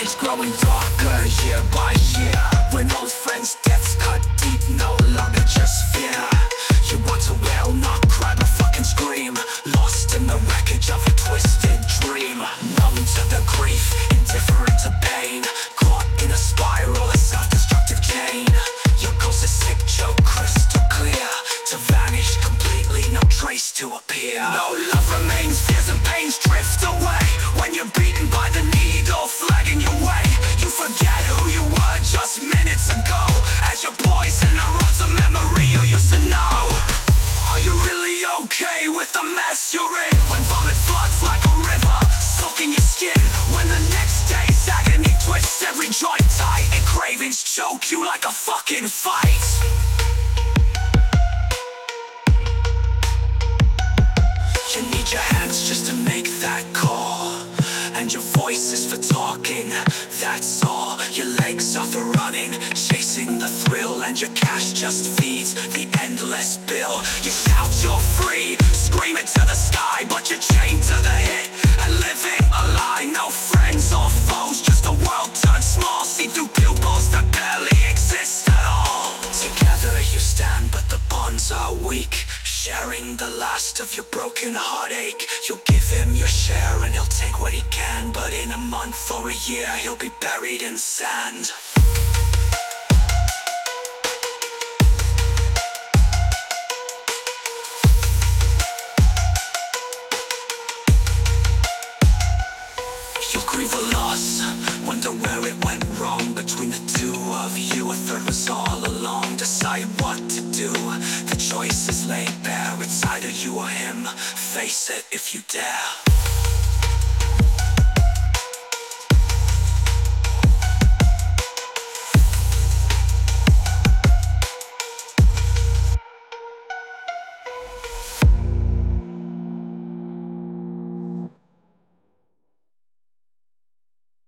It's growing darker year by year, when old friends' deaths cut deep, no longer just fear. You want to wail, not cry, but fucking scream, lost in the wreckage of a twisted dream. Numb to the grief, indifferent to pain, caught in a spiral, a self-destructive chain. Your ghost is sick, joke crystal clear, to vanish completely, no trace to appear. No love remains, fears and pains drift away, when you're beaten by the needle flagging your way. You forget who you were just minutes ago, as your poison erodes the memory you used to know. Are you really okay with the mess you're in, when vomit floods like a river, soaking your skin, when the next day's agony twists every joint tight, and cravings choke you like a fucking fight? You need your hands just to make that call, and your voice is for talking, that's all. Your legs are for running, chasing the thrill, and your cash just feeds the endless bill. You shout you're free, scream it to the sky, but you're chained to the hit, and living a lie. No friends or foes, just a world turned small, see-through pupils that barely exist at all. Together you stand, but the bonds are weak, sharing the last of your broken heartache. You'll give him your share and he'll take what he can, but in a month or a year he'll be buried in sand. You'll grieve a loss, wonder where it went wrong between the two of you. A third was all along, decide what to do. The choice is laid bare, it's either you or him, face it if you dare.